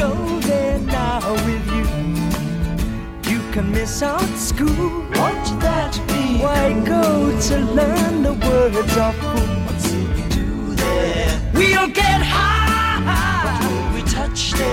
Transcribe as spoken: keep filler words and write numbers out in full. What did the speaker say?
go there now with you. You can miss out school. Won't that be Why cool? Go to learn the words of fool? What's it we do there? We'll get high. What will we touch there?